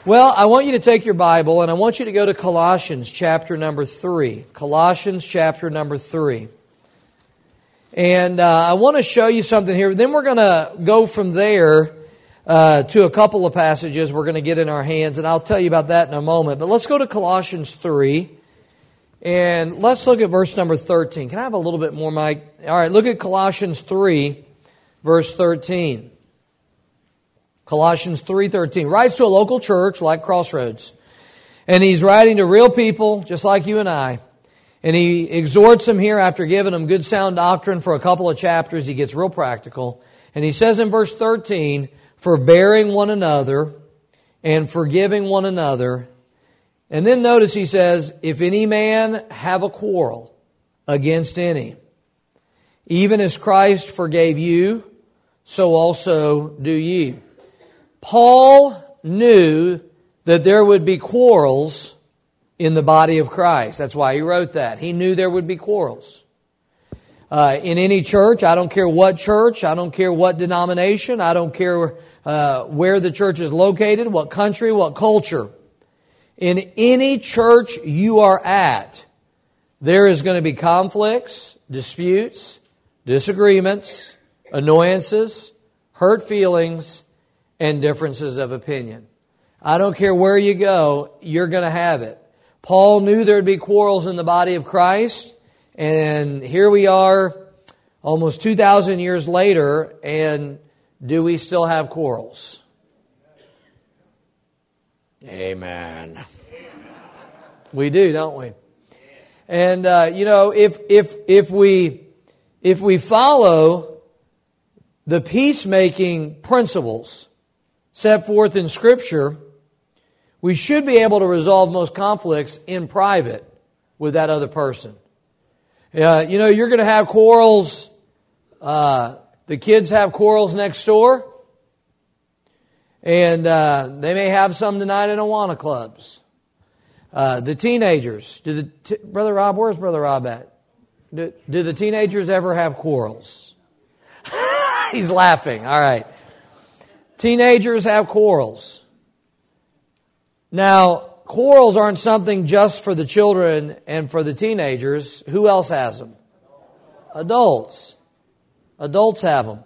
Well, I want you to take your Bible and I want you to go to Colossians chapter number 3. Colossians chapter number 3. And I want to show you something here. Then we're going to go from there to a couple of passages we're going to get in our hands, and I'll tell you about that in a moment. But let's go to Colossians 3, and let's look at verse number 13. Can I have a little bit more, Mike? All right, look at Colossians 3, verse 13. Colossians 3:13. Writes to a local church like Crossroads. And he's writing to real people just like you and I. And he exhorts them here after giving them good sound doctrine for a couple of chapters. He gets real practical. And he says in verse 13, forbearing one another and forgiving one another. And then notice he says, if any man have a quarrel against any, even as Christ forgave you, so also do ye. Paul knew that there would be quarrels in the body of Christ. That's why he wrote that. He knew there would be quarrels. In any church, I don't care what church, I don't care what denomination, I don't care where the church is located, what country, what culture. In any church you are at, there is going to be conflicts, disputes, disagreements, annoyances, hurt feelings, and differences of opinion. I don't care where you go, you're going to have it. Paul knew there would be quarrels in the body of Christ, and here we are almost 2,000 years later, and do we still have quarrels? Amen. We do, don't we? And if we follow the peacemaking principles set forth in Scripture, we should be able to resolve most conflicts in private with that other person. You're going to have quarrels. The kids have quarrels next door. And they may have some tonight in Awana clubs. The teenagers. Brother Rob, where's Brother Rob at? Do the teenagers ever have quarrels? He's laughing. All right. Teenagers have quarrels. Now, quarrels aren't something just for the children and for the teenagers. Who else has them? Adults. Adults have them.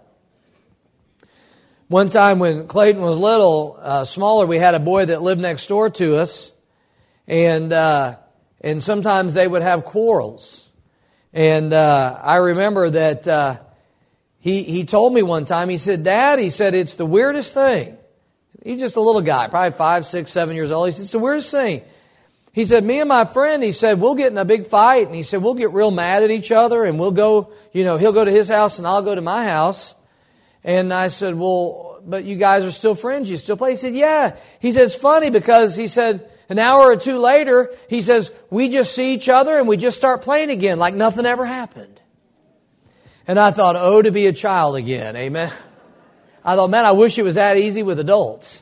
One time when Clayton was little, smaller, we had a boy that lived next door to us, and sometimes they would have quarrels. And I remember that he told me one time, he said, Dad, he said, it's the weirdest thing. He's just a little guy, probably 5, 6, 7 years old. He said, it's the weirdest thing. He said, me and my friend, he said, we'll get in a big fight. And he said, we'll get real mad at each other. And we'll go, he'll go to his house and I'll go to my house. And I said, well, but you guys are still friends. You still play? He said, yeah. He said, it's funny because he said, an hour or two later, he says, we just see each other and we just start playing again like nothing ever happened. And I thought, oh, to be a child again. Amen. I thought, man, I wish it was that easy with adults.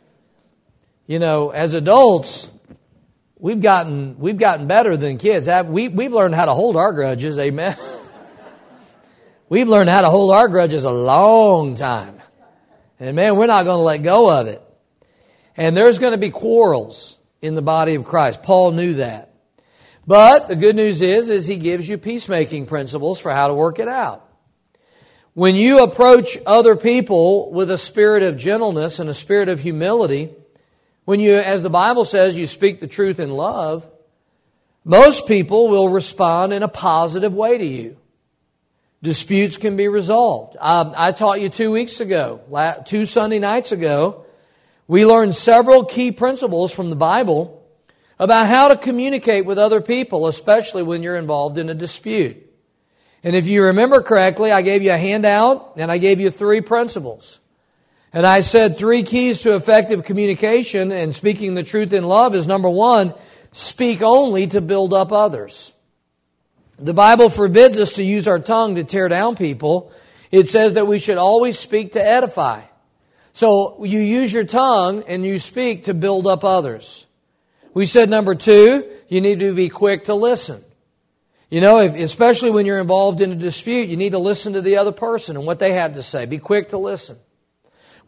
As adults, we've gotten better than kids. We've learned how to hold our grudges. Amen. We've learned how to hold our grudges a long time. And man, we're not going to let go of it. And there's going to be quarrels in the body of Christ. Paul knew that. But the good news is he gives you peacemaking principles for how to work it out. When you approach other people with a spirit of gentleness and a spirit of humility, when you, as the Bible says, you speak the truth in love, most people will respond in a positive way to you. Disputes can be resolved. I taught you 2 weeks ago, 2 Sunday nights ago, we learned several key principles from the Bible about how to communicate with other people, especially when you're involved in a dispute. And if you remember correctly, I gave you a handout and I gave you 3 principles. And I said 3 keys to effective communication and speaking the truth in love is, number 1, speak only to build up others. The Bible forbids us to use our tongue to tear down people. It says that we should always speak to edify. So you use your tongue and you speak to build up others. We said number 2, you need to be quick to listen. Especially when you're involved in a dispute, you need to listen to the other person and what they have to say. Be quick to listen.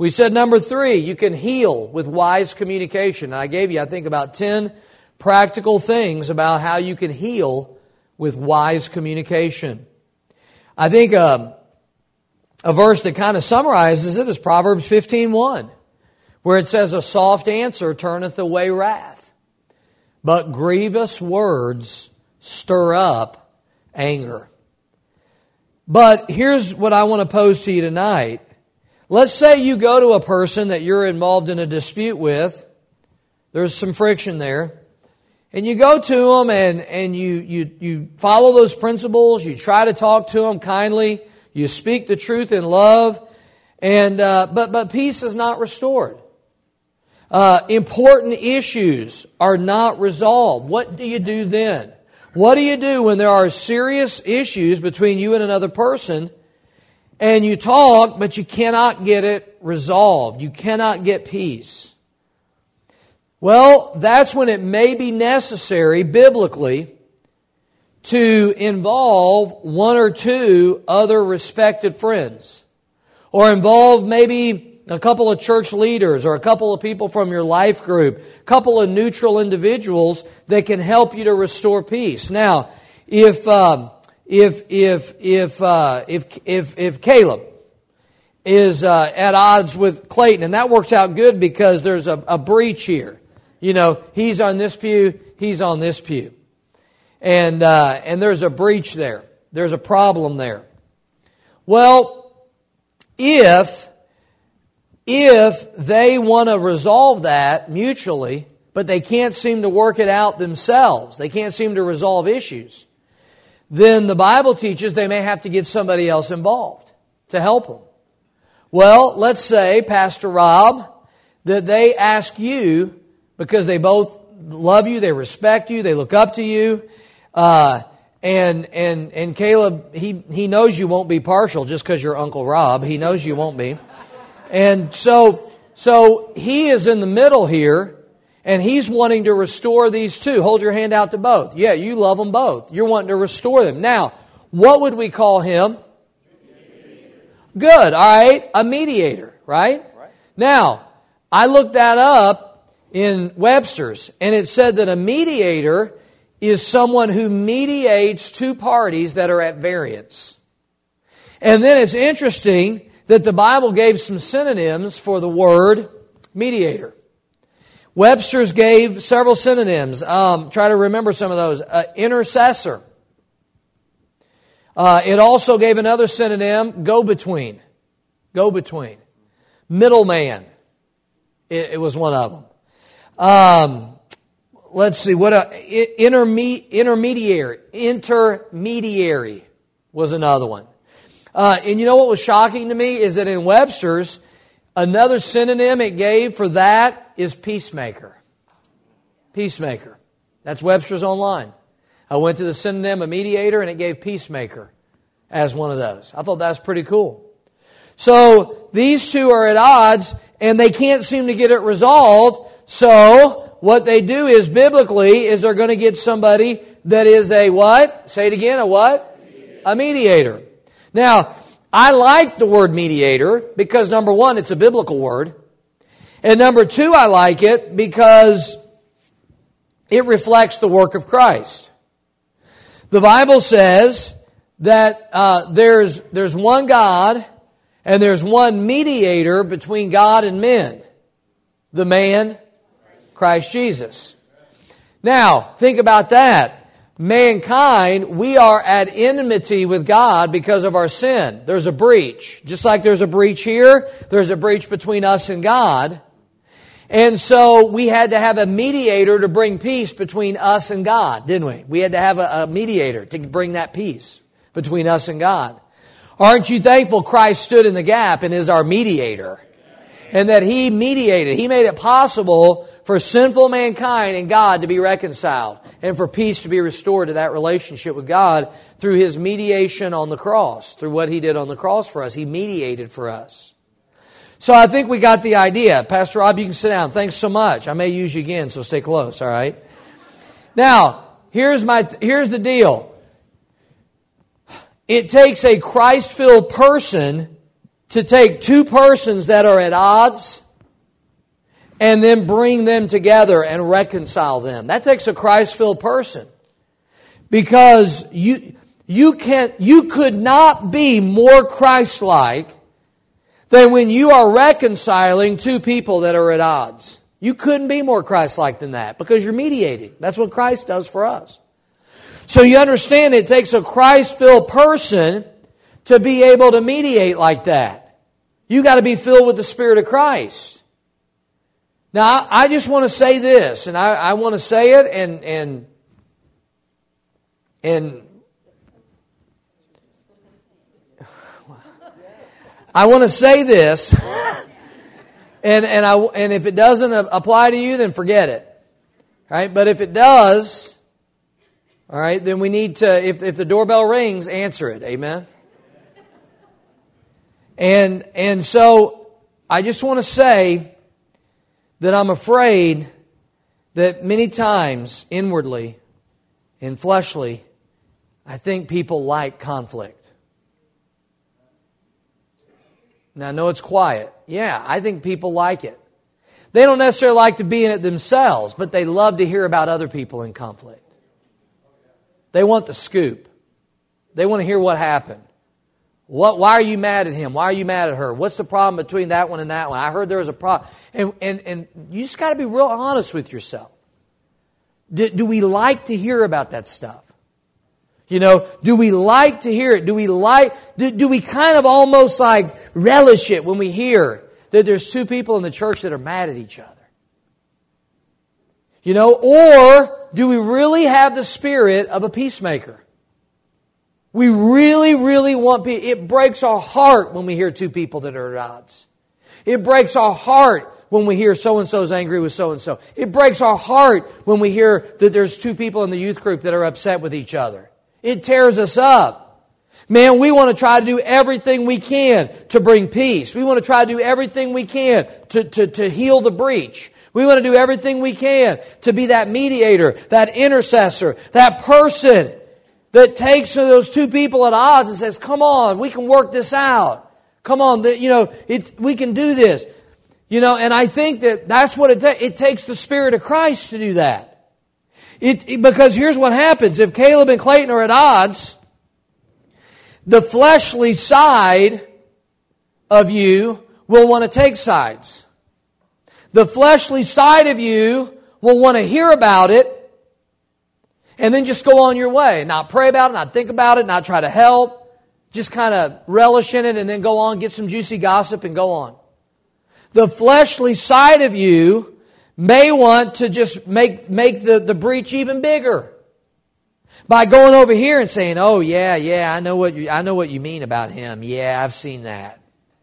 We said number 3, you can heal with wise communication. And I gave you, I think, about 10 practical things about how you can heal with wise communication. I think a verse that kind of summarizes it is Proverbs 15:1, where it says, a soft answer turneth away wrath, but grievous words stir up anger. But here's what I want to pose to you tonight. Let's say you go to a person that you're involved in a dispute with. There's some friction there. And you go to them and you follow those principles. You try to talk to them kindly. You speak the truth in love. And but peace is not restored. Important issues are not resolved. What do you do then? What do you do when there are serious issues between you and another person, and you talk, but you cannot get it resolved? You cannot get peace. Well, that's when it may be necessary, biblically, to involve one or two other respected friends, or involve maybe a couple of church leaders or a couple of people from your life group, a couple of neutral individuals that can help you to restore peace. Now, if Caleb is at odds with Clayton, and that works out good because there's a breach here. You know, he's on this pew, he's on this pew, and there's a breach there. There's a problem there. Well, if they want to resolve that mutually, but they can't seem to work it out themselves, they can't seem to resolve issues, then the Bible teaches they may have to get somebody else involved to help them. Well, let's say, Pastor Rob, that they ask you, because they both love you, they respect you, they look up to you, and Caleb, he knows you won't be partial just because you're Uncle Rob. He knows you won't be. And so he is in the middle here, and he's wanting to restore these two. Hold your hand out to both. Yeah, you love them both. You're wanting to restore them. Now, what would we call him? Good, all right. A mediator, right? Now, I looked that up in Webster's, and it said that a mediator is someone who mediates two parties that are at variance. And then it's interesting that the Bible gave some synonyms for the word mediator. Webster's gave several synonyms. Try to remember some of those. Intercessor. It also gave another synonym, go-between. Go-between. Middleman. It was one of them. Let's see. Intermediary. Intermediary was another one. And you know what was shocking to me is that in Webster's, another synonym it gave for that is peacemaker. Peacemaker. That's Webster's online. I went to the synonym of mediator and it gave peacemaker as one of those. I thought that was pretty cool. So these two are at odds and they can't seem to get it resolved. So what they do is biblically is they're going to get somebody that is a what? Say it again, a what? A mediator. Now, I like the word mediator because number one, it's a biblical word. And number two, I like it because it reflects the work of Christ. The Bible says that there's one God and there's one mediator between God and men. The man, Christ Jesus. Now, think about that. Mankind, we are at enmity with God because of our sin. There's a breach. Just like there's a breach here, there's a breach between us and God. And so we had to have a mediator to bring peace between us and God, didn't we? We had to have a mediator to bring that peace between us and God. Aren't you thankful Christ stood in the gap and is our mediator? And that He mediated. He made it possible for sinful mankind and God to be reconciled and for peace to be restored to that relationship with God through His mediation on the cross, through what He did on the cross for us. He mediated for us. So I think we got the idea. Pastor Rob, you can sit down. Thanks so much. I may use you again, so stay close, all right? Now, here's the deal. It takes a Christ-filled person to take two persons that are at odds and then bring them together and reconcile them. That takes a Christ-filled person. Because you could not be more Christ-like than when you are reconciling two people that are at odds. You couldn't be more Christ-like than that because you're mediating. That's what Christ does for us. So you understand it takes a Christ-filled person to be able to mediate like that. You got to be filled with the Spirit of Christ. Now, I just want to say this, and I want to say it, and I want to say this, and if it doesn't apply to you, then forget it. All right? But if it does, all right, then we need to, if the doorbell rings, answer it. Amen? And so I just want to say that I'm afraid that many times, inwardly and fleshly, I think people like conflict. Now, I know it's quiet. Yeah, I think people like it. They don't necessarily like to be in it themselves, but they love to hear about other people in conflict. They want the scoop. They want to hear what happened. Why are you mad at him? Why are you mad at her? What's the problem between that one and that one? I heard there was a problem. And you just got to be real honest with yourself. Do we like to hear about that stuff? You know, do we like to hear it? Do we kind of almost like relish it when we hear that there's two people in the church that are mad at each other? You know, or do we really have the spirit of a peacemaker? We really, really want people. It breaks our heart when we hear two people that are at odds. It breaks our heart when we hear so-and-so's angry with so-and-so. It breaks our heart when we hear that there's two people in the youth group that are upset with each other. It tears us up. Man, we want to try to do everything we can to bring peace. We want to try to do everything we can to heal the breach. We want to do everything we can to be that mediator, that intercessor, that person that takes those two people at odds and says, come on, we can work this out. Come on, we can do this. You know, and I think that's what it takes the Spirit of Christ to do that. Because here's what happens. If Caleb and Clayton are at odds, the fleshly side of you will want to take sides. The fleshly side of you will want to hear about it and then just go on your way. Not pray about it, not think about it, not try to help. Just kind of relish in it and then go on, get some juicy gossip and go on. The fleshly side of you may want to just make the breach even bigger by going over here and saying, "Oh yeah, I know what you mean about him. Yeah, I've seen that."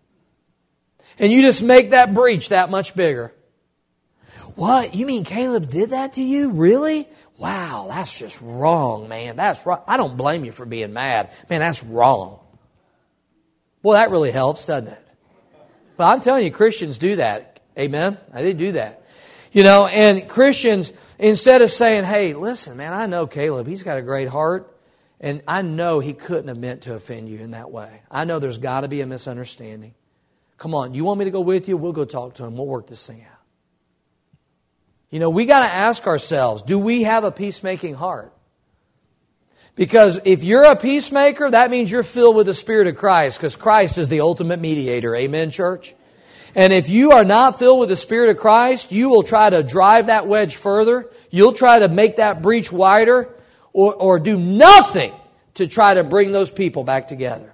And you just make that breach that much bigger. What? You mean Caleb did that to you? Really? Wow, that's just wrong, man. That's wrong. I don't blame you for being mad. Man, that's wrong. Boy, that really helps, doesn't it? But I'm telling you, Christians do that. Amen? They do that. You know, and Christians, instead of saying, hey, listen, man, I know Caleb. He's got a great heart. And I know he couldn't have meant to offend you in that way. I know there's got to be a misunderstanding. Come on, you want me to go with you? We'll go talk to him. We'll work this thing out. You know, we got to ask ourselves, do we have a peacemaking heart? Because if you're a peacemaker, that means you're filled with the Spirit of Christ, because Christ is the ultimate mediator. Amen, church? And if you are not filled with the Spirit of Christ, you will try to drive that wedge further. You'll try to make that breach wider or do nothing to try to bring those people back together.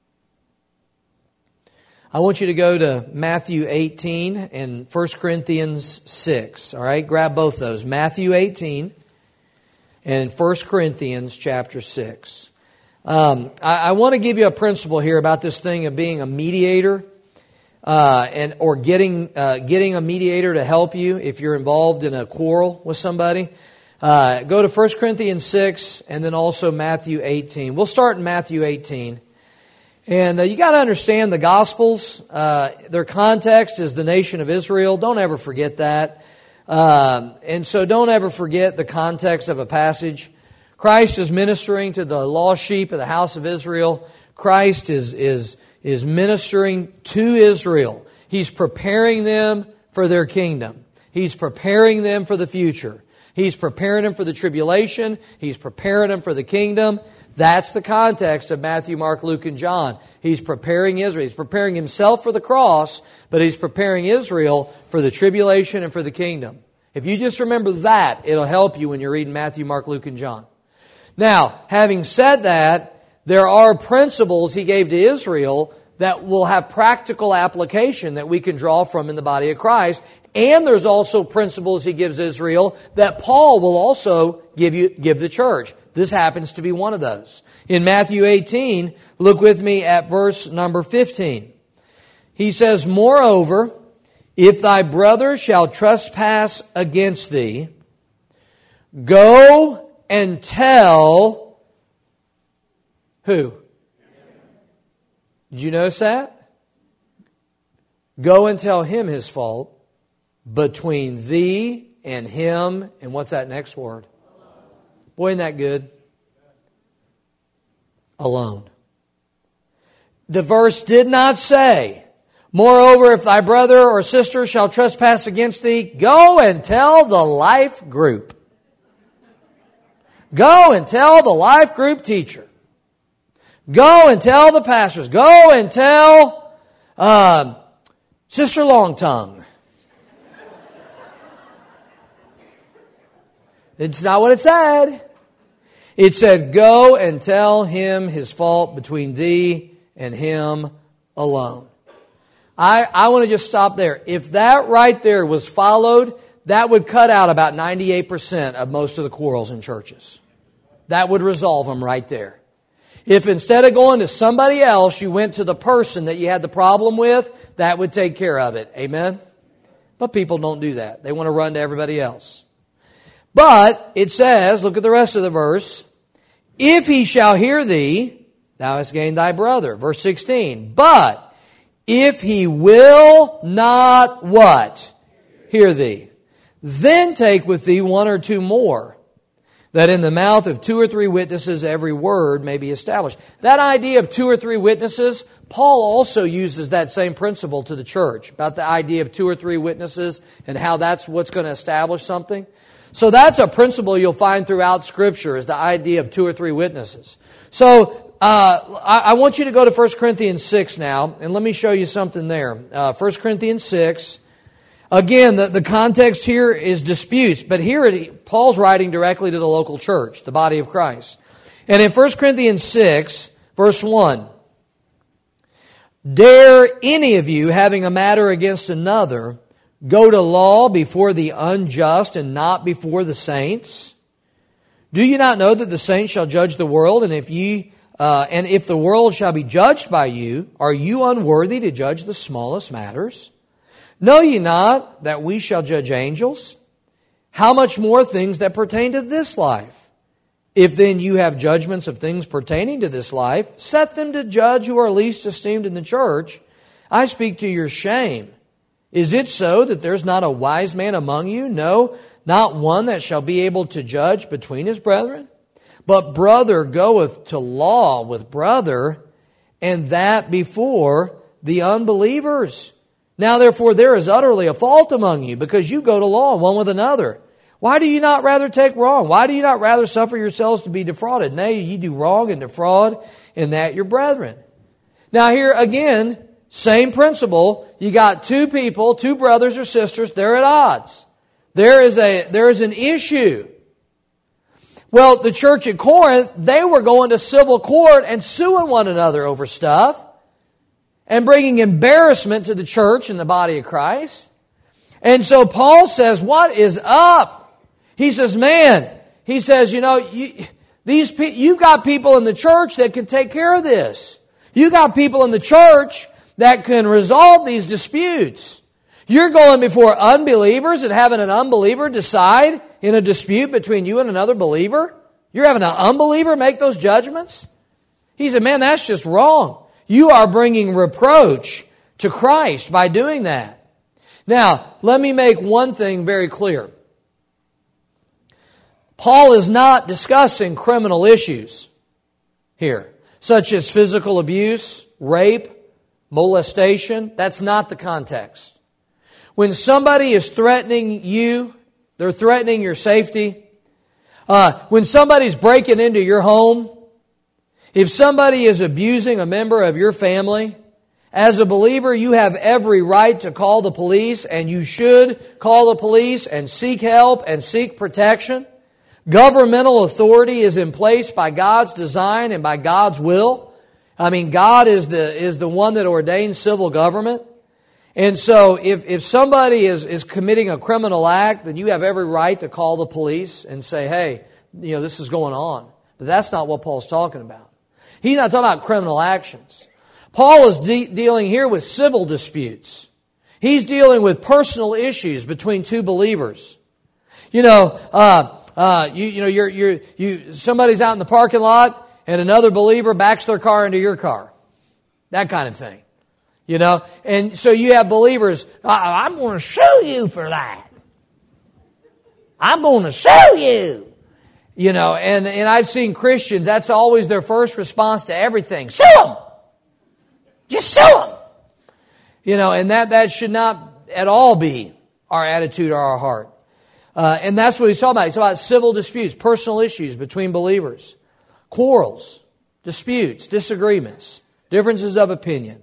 I want you to go to Matthew 18 and 1 Corinthians 6. All right, grab both those. Matthew 18 and 1 Corinthians chapter 6. I want to give you a principle here about this thing of being a mediator or getting a mediator to help you if you're involved in a quarrel with somebody. Go to 1 Corinthians 6 and then also Matthew 18. We'll start in Matthew 18. And you got to understand the Gospels. Their context is the nation of Israel. Don't ever forget that. And so don't ever forget the context of a passage. Christ is ministering to the lost sheep of the house of Israel. Christ is is ministering to Israel. He's preparing them for their kingdom. He's preparing them for the future. He's preparing them for the tribulation. He's preparing them for the kingdom. That's the context of Matthew, Mark, Luke, and John. He's preparing Israel. He's preparing himself for the cross, but he's preparing Israel for the tribulation and for the kingdom. If you just remember that, it'll help you when you're reading Matthew, Mark, Luke, and John. Now, having said that, there are principles he gave to Israel that will have practical application that we can draw from in the body of Christ. And there's also principles he gives Israel that Paul will also give the church. This happens to be one of those. In Matthew 18, look with me at verse number 15. He says, "Moreover, if thy brother shall trespass against thee, go and tell," who? Did you notice that? "Go and tell him his fault between thee and him," and what's that next word? Boy, isn't that good? Alone. The verse did not say, "Moreover, if thy brother or sister shall trespass against thee, go and tell the life group. Go and tell the life group teacher. Go and tell the pastors. Go and tell Sister Longtongue." It's not what it said. It said, "Go and tell him his fault between thee and him alone." I want to just stop there. If that right there was followed, that would cut out about 98% of most of the quarrels in churches. That would resolve them right there. If instead of going to somebody else, you went to the person that you had the problem with, that would take care of it. Amen? But people don't do that. They want to run to everybody else. But it says, look at the rest of the verse, "If he shall hear thee, thou hast gained thy brother." Verse 16, "But if he will not," what? "Hear thee. Then take with thee one or two more, that in the mouth of two or three witnesses every word may be established." That idea of two or three witnesses, Paul also uses that same principle to the church, about the idea of two or three witnesses and how that's what's going to establish something. So that's a principle you'll find throughout Scripture, is the idea of two or three witnesses. So I want you to go to 1 Corinthians 6 now, and let me show you something there. 1 Corinthians 6. Again, the context here is disputes, but here Paul's writing directly to the local church, the body of Christ. And in 1 Corinthians 6, verse 1, "Dare any of you, having a matter against another, go to law before the unjust and not before the saints? Do you not know that the saints shall judge the world? And if the world shall be judged by you, are you unworthy to judge the smallest matters? Know ye not that we shall judge angels? How much more things that pertain to this life? If then you have judgments of things pertaining to this life, set them to judge who are least esteemed in the church. I speak to your shame. Is it so that there's not a wise man among you? No, not one that shall be able to judge between his brethren. But brother goeth to law with brother, and that before the unbelievers. Now therefore there is utterly a fault among you, because you go to law one with another. Why do you not rather take wrong? Why do you not rather suffer yourselves to be defrauded? Nay, ye do wrong and defraud, and that your brethren." Now here again, same principle. You got two people, two brothers or sisters, they're at odds. There is an issue. Well, the church at Corinth, they were going to civil court and suing one another over stuff and bringing embarrassment to the church and the body of Christ. And so Paul says, what is up? He says, you've got people in the church that can take care of this. You got people in the church that can resolve these disputes. You're going before unbelievers and having an unbeliever decide in a dispute between you and another believer? You're having an unbeliever make those judgments? He said, man, that's just wrong. You are bringing reproach to Christ by doing that. Now, let me make one thing very clear. Paul is not discussing criminal issues here, such as physical abuse, rape, molestation. That's not the context. When somebody is threatening you, they're threatening your safety. When somebody's breaking into your home, if somebody is abusing a member of your family, as a believer, you have every right to call the police, and you should call the police and seek help and seek protection. Governmental authority is in place by God's design and by God's will. I mean, God is the one that ordains civil government. And so if somebody is committing a criminal act, then you have every right to call the police and say, hey, this is going on. But that's not what Paul's talking about. He's not talking about criminal actions. Paul is dealing here with civil disputes. He's dealing with personal issues between two believers. Somebody's out in the parking lot and another believer backs their car into your car. That kind of thing. And so you have believers, I'm going to sue you for that. I'm going to sue you. And I've seen Christians, that's always their first response to everything. Sue them! Just sue them! And that should not at all be our attitude or our heart. And that's what he's talking about. He's talking about civil disputes, personal issues between believers. Quarrels, disputes, disagreements, differences of opinion.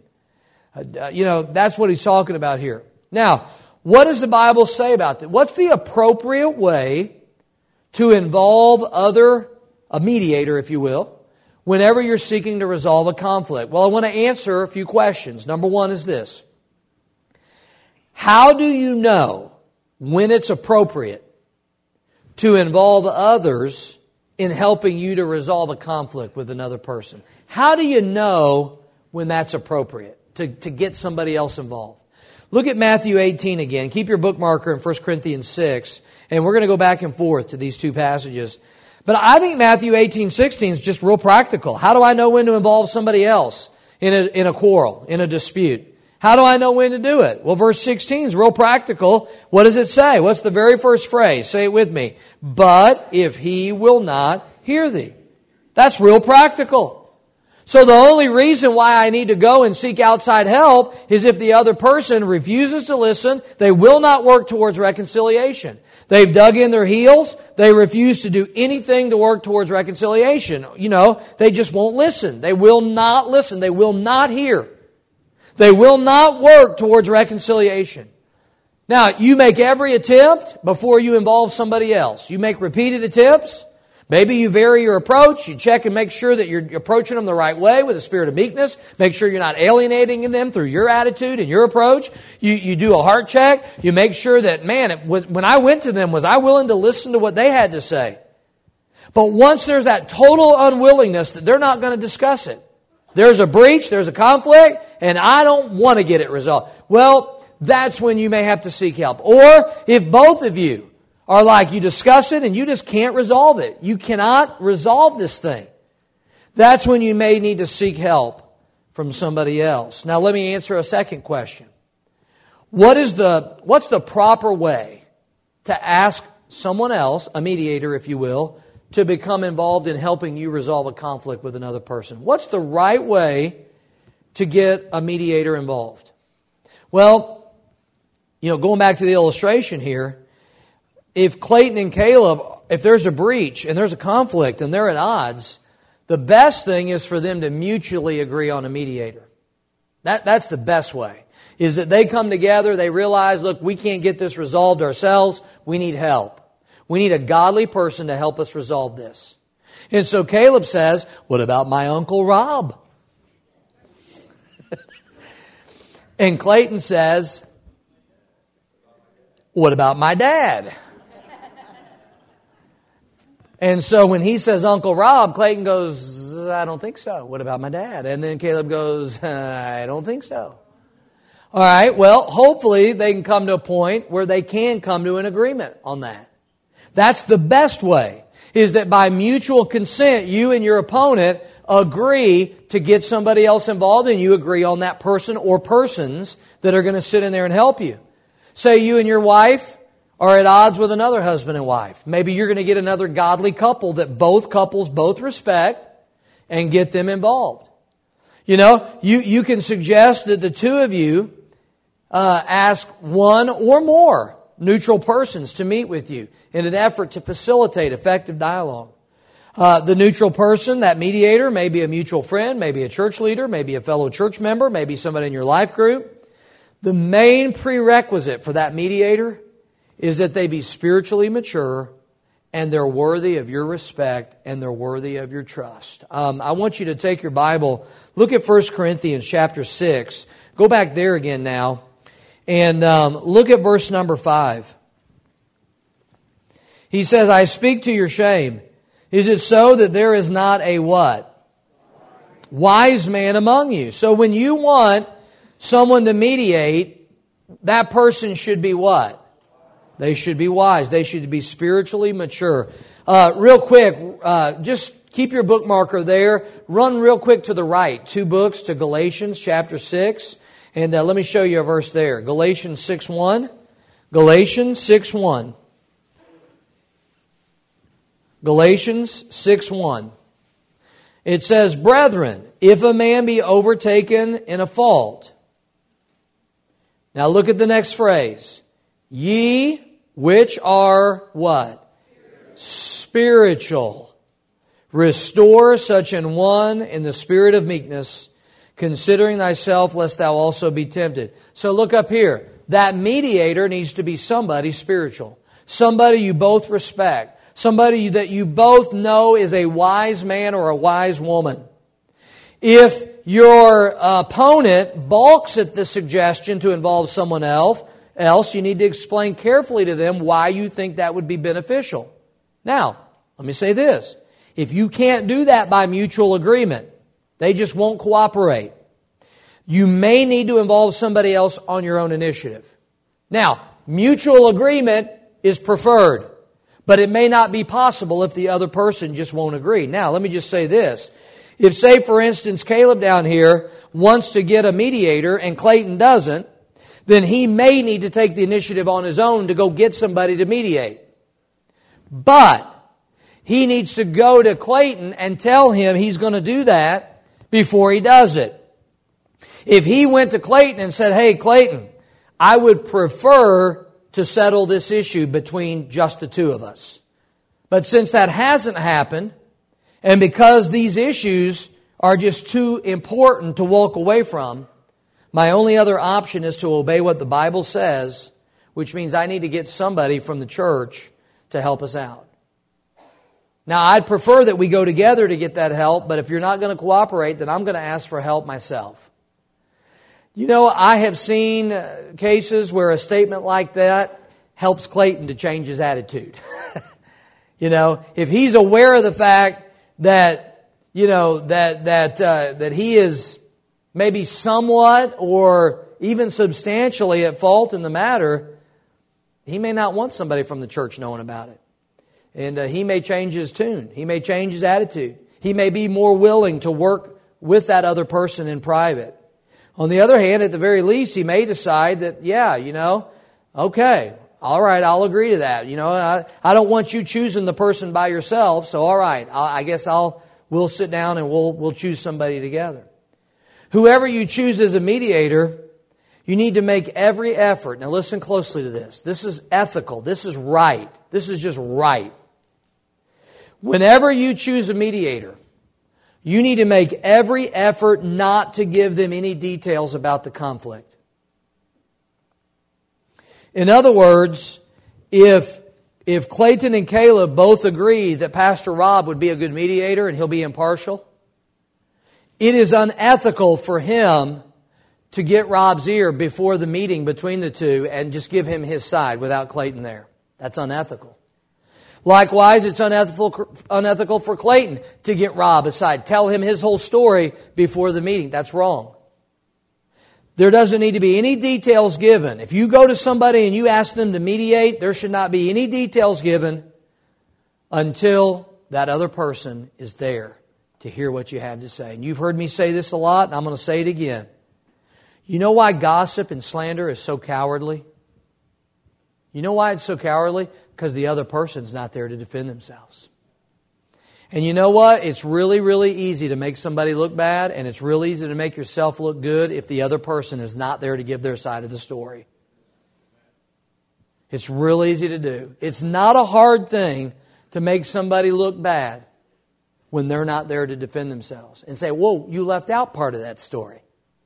That's what he's talking about here. Now, what does the Bible say about that? What's the appropriate way to involve a mediator, if you will, whenever you're seeking to resolve a conflict? Well, I want to answer a few questions. Number one is this. How do you know when it's appropriate to involve others in helping you to resolve a conflict with another person? How do you know when that's appropriate to get somebody else involved? Look at Matthew 18 again. Keep your bookmarker in 1 Corinthians 6. And we're going to go back and forth to these two passages. But I think Matthew 18:16 is just real practical. How do I know when to involve somebody else in a quarrel, in a dispute? How do I know when to do it? Well, verse 16 is real practical. What does it say? What's the very first phrase? Say it with me. But if he will not hear thee. That's real practical. So the only reason why I need to go and seek outside help is if the other person refuses to listen, they will not work towards reconciliation. They've dug in their heels. They refuse to do anything to work towards reconciliation. They just won't listen. They will not listen. They will not hear. They will not work towards reconciliation. Now, you make every attempt before you involve somebody else. You make repeated attempts. Maybe you vary your approach. You check and make sure that you're approaching them the right way with a spirit of meekness. Make sure you're not alienating them through your attitude and your approach. You do a heart check. You make sure that, when I went to them, was I willing to listen to what they had to say? But once there's that total unwillingness that they're not going to discuss it. There's a breach, there's a conflict, and I don't want to get it resolved. Well, that's when you may have to seek help. Or if both of you are like you discuss it and you just can't resolve it. You cannot resolve this thing. That's when you may need to seek help from somebody else. Now let me answer a second question. What's the proper way to ask someone else, a mediator if you will, to become involved in helping you resolve a conflict with another person? What's the right way to get a mediator involved? Well, going back to the illustration here, if Clayton and Caleb, if there's a breach and there's a conflict and they're at odds, the best thing is for them to mutually agree on a mediator. That's the best way, is that they come together, they realize, look, we can't get this resolved ourselves, we need help. We need a godly person to help us resolve this. And so Caleb says, what about my Uncle Rob? And Clayton says, what about my dad? And so when he says Uncle Rob, Clayton goes, I don't think so. What about my dad? And then Caleb goes, I don't think so. All right, well, hopefully they can come to a point where they can come to an agreement on that. That's the best way, is that by mutual consent, you and your opponent agree to get somebody else involved, and you agree on that person or persons that are going to sit in there and help you. Say you and your wife are at odds with another husband and wife. Maybe you're going to get another godly couple that both couples both respect and get them involved. You know, you can suggest that the two of you ask one or more neutral persons to meet with you in an effort to facilitate effective dialogue. The neutral person, that mediator, may be a mutual friend, maybe a church leader, maybe a fellow church member, maybe somebody in your life group. The main prerequisite for that mediator is that they be spiritually mature and they're worthy of your respect and they're worthy of your trust. I want you to take your Bible, look at 1 Corinthians chapter 6. Go back there again now and look at verse number 5. He says, I speak to your shame. Is it so that there is not a what? Wise man among you. So when you want someone to mediate, that person should be what? They should be wise. They should be spiritually mature. Real quick, just keep your bookmarker there. Run real quick to the right. 2 books to Galatians chapter 6. And let me show you a verse there. Galatians 6:1. Galatians 6:1. Galatians 6:1. It says, Brethren, if a man be overtaken in a fault. Now look at the next phrase. Ye which are what? Spiritual. Restore such an one in the spirit of meekness, considering thyself, lest thou also be tempted. So look up here. That mediator needs to be somebody spiritual. Somebody you both respect. Somebody that you both know is a wise man or a wise woman. If your opponent balks at the suggestion to involve someone else, you need to explain carefully to them why you think that would be beneficial. Now, let me say this. If you can't do that by mutual agreement, they just won't cooperate. You may need to involve somebody else on your own initiative. Now, mutual agreement is preferred, but it may not be possible if the other person just won't agree. Now, let me just say this. If, say, for instance, Caleb down here wants to get a mediator and Clayton doesn't, then he may need to take the initiative on his own to go get somebody to mediate. But he needs to go to Clayton and tell him he's going to do that before he does it. If he went to Clayton and said, hey, Clayton, I would prefer to settle this issue between just the two of us. But since that hasn't happened, and because these issues are just too important to walk away from, my only other option is to obey what the Bible says, which means I need to get somebody from the church to help us out. Now, I'd prefer that we go together to get that help, but if you're not going to cooperate, then I'm going to ask for help myself. You know, I have seen cases where a statement like that helps Clayton to change his attitude. You know, if he's aware of the fact that, you know, that he is maybe somewhat or even substantially at fault in the matter, he may not want somebody from the church knowing about it. And he may change his tune. He may change his attitude. He may be more willing to work with that other person in private. On the other hand, at the very least, he may decide that, yeah, you know, okay, all right, I'll agree to that. You know, I don't want you choosing the person by yourself, so all right, I guess we'll sit down and we'll choose somebody together. Whoever you choose as a mediator, you need to make every effort. Now listen closely to this. This is ethical. This is right. This is just right. Whenever you choose a mediator, you need to make every effort not to give them any details about the conflict. In other words, if Clayton and Caleb both agree that Pastor Rob would be a good mediator and he'll be impartial, it is unethical for him to get Rob's ear before the meeting between the two and just give him his side without Clayton there. That's unethical. Likewise, it's unethical for Clayton to get Rob aside, tell him his whole story before the meeting. That's wrong. There doesn't need to be any details given. If you go to somebody and you ask them to mediate, there should not be any details given until that other person is there to hear what you have to say. And you've heard me say this a lot, and I'm going to say it again. You know why gossip and slander is so cowardly? You know why it's so cowardly? Because the other person's not there to defend themselves. And you know what? It's really, really easy to make somebody look bad, and it's really easy to make yourself look good if the other person is not there to give their side of the story. It's real easy to do. It's not a hard thing to make somebody look bad when they're not there to defend themselves. And say, whoa, you left out part of that story.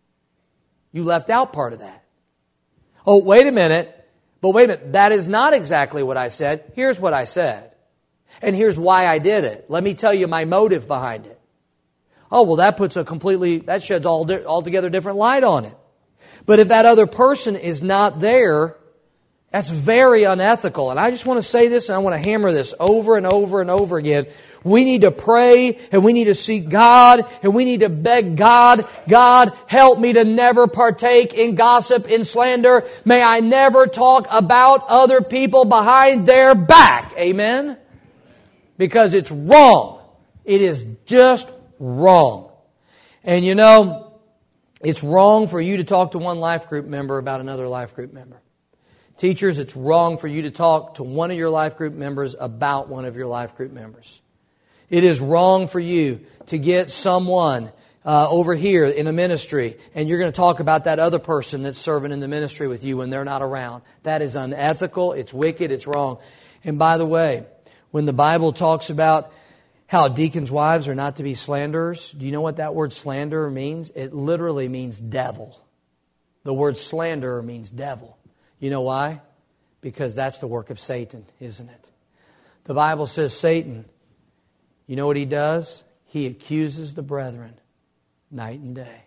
You left out part of that. Oh, wait a minute. But wait a minute. That is not exactly what I said. Here's what I said. And here's why I did it. Let me tell you my motive behind it. Oh, well, that sheds altogether different light on it. But if that other person is not there, that's very unethical. And I just want to say this, and I want to hammer this over and over and over again. We need to pray, and we need to seek God, and we need to beg God, God, help me to never partake in gossip, in slander. May I never talk about other people behind their back. Amen? Because it's wrong. It is just wrong. And you know, it's wrong for you to talk to one life group member about another life group member. Teachers, it's wrong for you to talk to one of your life group members about one of your life group members. It is wrong for you to get someone over here in a ministry and you're going to talk about that other person that's serving in the ministry with you when they're not around. That is unethical, it's wicked, it's wrong. And by the way, when the Bible talks about how deacons' wives are not to be slanderers, do you know what that word slanderer means? It literally means devil. The word slanderer means devil. You know why? Because that's the work of Satan, isn't it? The Bible says Satan, you know what he does? He accuses the brethren night and day.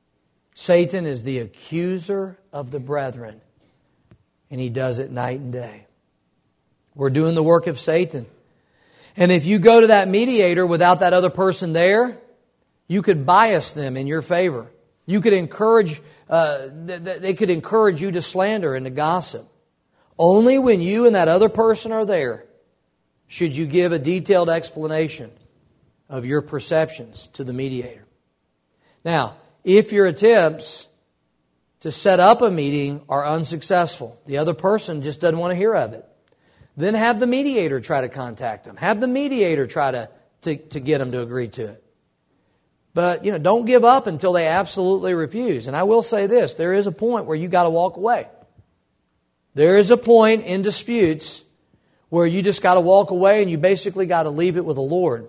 Satan is the accuser of the brethren, and he does it night and day. We're doing the work of Satan. And if you go to that mediator without that other person there, you could bias them in your favor. You could encourage, they could encourage you to slander and to gossip. Only when you and that other person are there should you give a detailed explanation of your perceptions to the mediator. Now, if your attempts to set up a meeting are unsuccessful, the other person just doesn't want to hear of it, then have the mediator try to contact them. Have the mediator try to get them to agree to it. But, don't give up until they absolutely refuse. And I will say this, there is a point where you got to walk away. There is a point in disputes where you just got to walk away and you basically got to leave it with the Lord.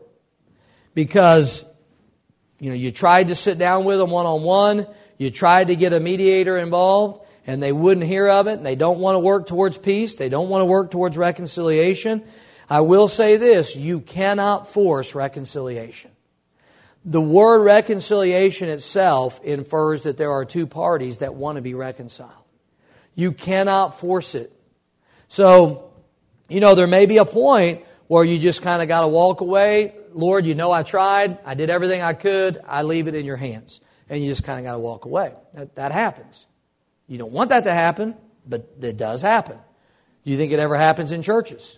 Because, you tried to sit down with them one-on-one, you tried to get a mediator involved, and they wouldn't hear of it, and they don't want to work towards peace, they don't want to work towards reconciliation. I will say this, you cannot force reconciliation. The word reconciliation itself infers that there are two parties that want to be reconciled. You cannot force it. So, there may be a point where you just kind of got to walk away. Lord, I tried. I did everything I could. I leave it in your hands. And you just kind of got to walk away. That happens. You don't want that to happen, but it does happen. Do you think it ever happens in churches?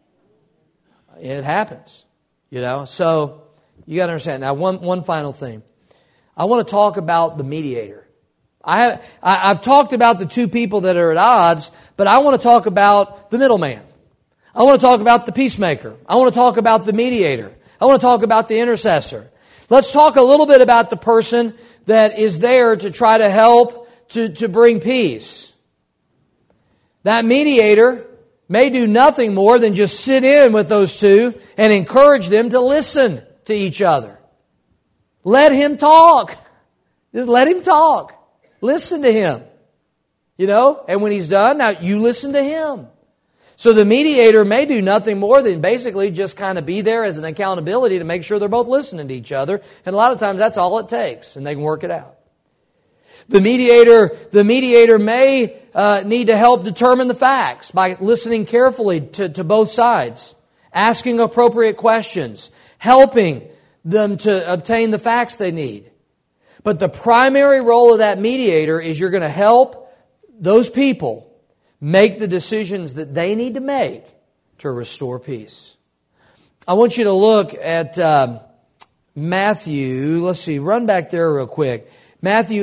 It happens. So you got to understand. Now, one final thing. I want to talk about the mediator. I've talked about the two people that are at odds, but I want to talk about the middleman. I want to talk about the peacemaker. I want to talk about the mediator. I want to talk about the intercessor. Let's talk a little bit about the person that is there to try to help to bring peace. That mediator may do nothing more than just sit in with those two and encourage them to listen to each other. Let him talk. Just let him talk. Listen to him. And when he's done, now you listen to him. So the mediator may do nothing more than basically just kind of be there as an accountability to make sure they're both listening to each other. And a lot of times that's all it takes, and they can work it out. The mediator may need to help determine the facts by listening carefully to both sides, asking appropriate questions, helping them to obtain the facts they need. But the primary role of that mediator is you're going to help those people make the decisions that they need to make to restore peace. I want you to look at Matthew. Let's see, run back there real quick. Matthew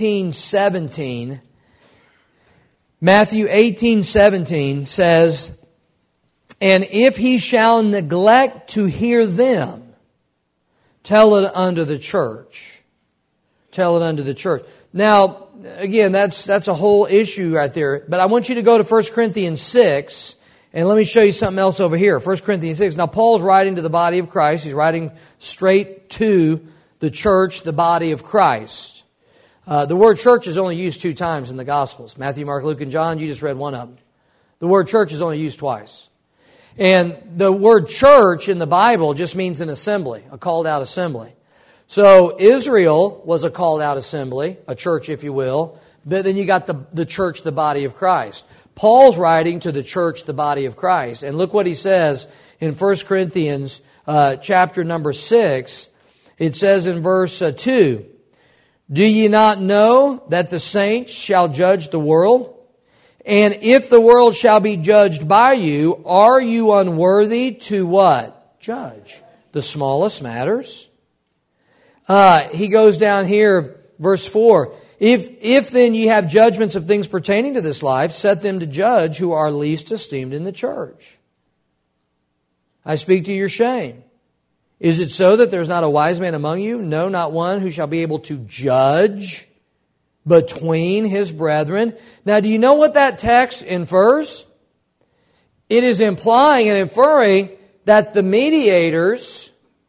18:17. Matthew 18:17 says, And if he shall neglect to hear them, tell it unto the church. Tell it unto the church. Now, again, that's a whole issue right there. But I want you to go to 1 Corinthians 6, and let me show you something else over here. 1 Corinthians 6. Now, Paul's writing to the body of Christ. He's writing straight to the church, the body of Christ. The word church is only used 2 times in the Gospels. Matthew, Mark, Luke, and John. You just read one of them. The word church is only used twice. And the word church in the Bible just means an assembly, a called out assembly. So Israel was a called out assembly, a church if you will, but then you got the church, the body of Christ. Paul's writing to the church, the body of Christ. And look what he says in 1 Corinthians chapter number 6. It says in verse 2, do ye not know that the saints shall judge the world? And if the world shall be judged by you, are you unworthy to what? Judge the smallest matters. He goes down here, verse 4. If then ye have judgments of things pertaining to this life, set them to judge who are least esteemed in the church. I speak to your shame. Is it so that there's not a wise man among you? No, not one who shall be able to judge between his brethren. Now, do you know what that text infers? It is implying and inferring that the mediators,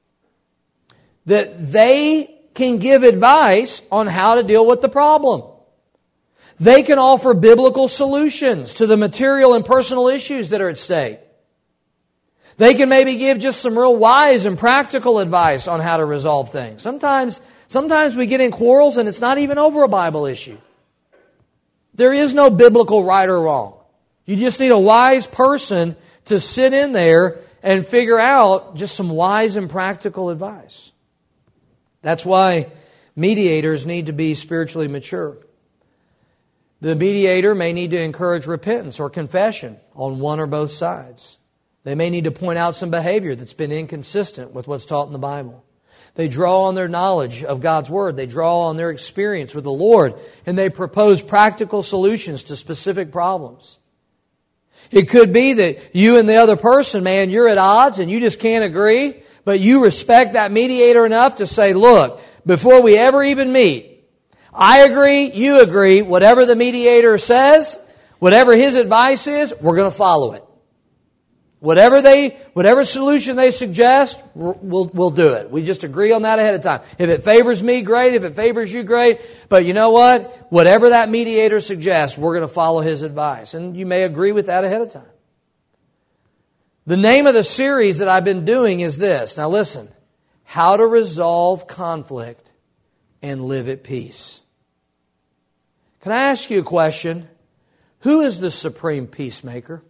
that they can give advice on how to deal with the problem. They can offer biblical solutions to the material and personal issues that are at stake. They can maybe give just some real wise and practical advice on how to resolve things. Sometimes we get in quarrels and it's not even over a Bible issue. There is no biblical right or wrong. You just need a wise person to sit in there and figure out just some wise and practical advice. That's why mediators need to be spiritually mature. The mediator may need to encourage repentance or confession on one or both sides. They may need to point out some behavior that's been inconsistent with what's taught in the Bible. They draw on their knowledge of God's Word. They draw on their experience with the Lord, and they propose practical solutions to specific problems. It could be that you and the other person, man, you're at odds and you just can't agree, but you respect that mediator enough to say, look, before we ever even meet, I agree, you agree, whatever the mediator says, whatever his advice is, we're going to follow it. Whatever solution they suggest, we'll do it. We just agree on that ahead of time. If it favors me, great. If it favors you, great. But you know what? Whatever that mediator suggests, we're going to follow his advice. And you may agree with that ahead of time. The name of the series that I've been doing is this. Now listen. How to resolve conflict and live at peace. Can I ask you a question? Who is the supreme peacemaker?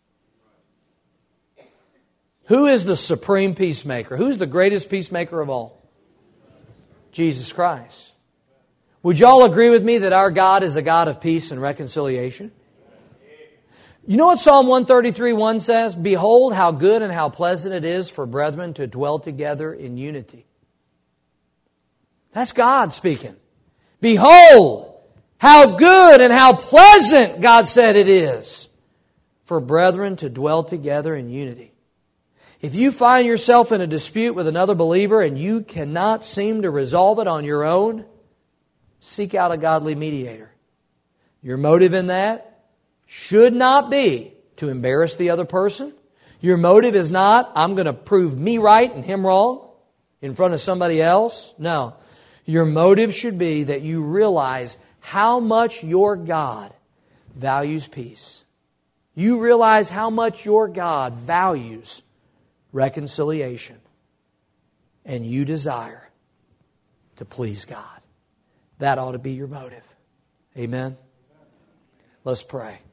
Who is the supreme peacemaker? Who's the greatest peacemaker of all? Jesus Christ. Would you all agree with me that our God is a God of peace and reconciliation? You know what Psalm 133:1 says? Behold, how good and how pleasant it is for brethren to dwell together in unity. That's God speaking. Behold, how good and how pleasant, God said it is, for brethren to dwell together in unity. If you find yourself in a dispute with another believer and you cannot seem to resolve it on your own, seek out a godly mediator. Your motive in that should not be to embarrass the other person. Your motive is not, I'm going to prove me right and him wrong in front of somebody else. No. Your motive should be that you realize how much your God values peace. You realize how much your God values reconciliation. And you desire to please God. That ought to be your motive. Amen? Let's pray.